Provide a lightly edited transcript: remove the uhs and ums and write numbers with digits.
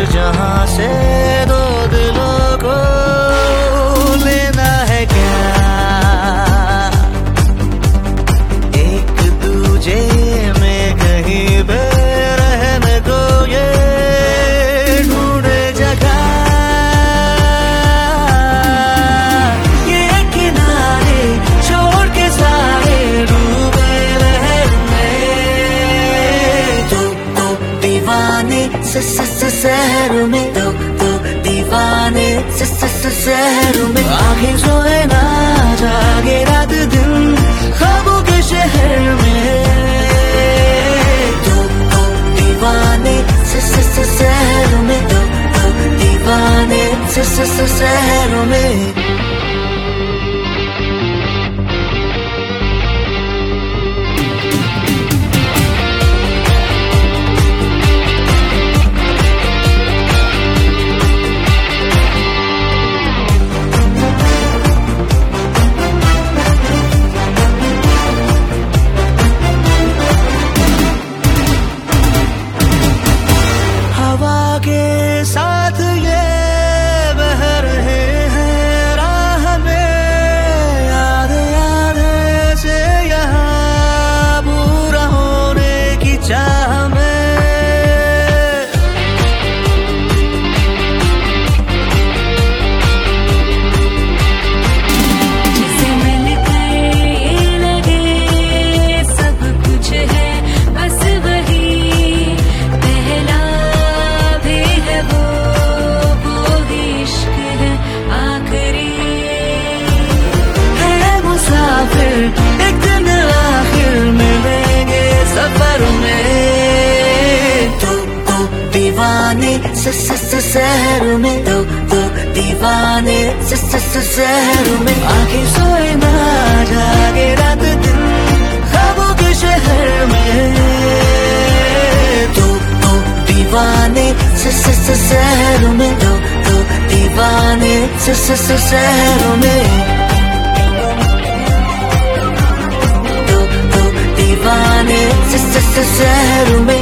जहां से दो दिलों को लेना है क्या, एक दूजे में कहीं पे रहने को ये ढूंढे जगह, ये किनारे छोड़ के सारे डूबे लहर में। तो दीवाने शहर में, तो दीवाने शहर में, आंखें सोए ना जागे रात दिन ख्वाबों के शहर में। तो दीवाने शहर में, तो दीवाने शहर में। के साथ ये बह रहे हैं राह में, याद से यहाँ पूरा होने की चाह में। जिसे मिलकर ये लगे सब कुछ है बस वही पहला वो इश्क है आखिरी है मुसाफिर, एक दिन आखिर मिलेंगे सफर में। तो दीवाने शहर में, तो दीवाने शहर में, आंखें सोए ना जागे रात दिन ख्वाबों के शहर में। तो दीवाने शहर में, तो दीवाने शहर में, तो दीवाने शहर में।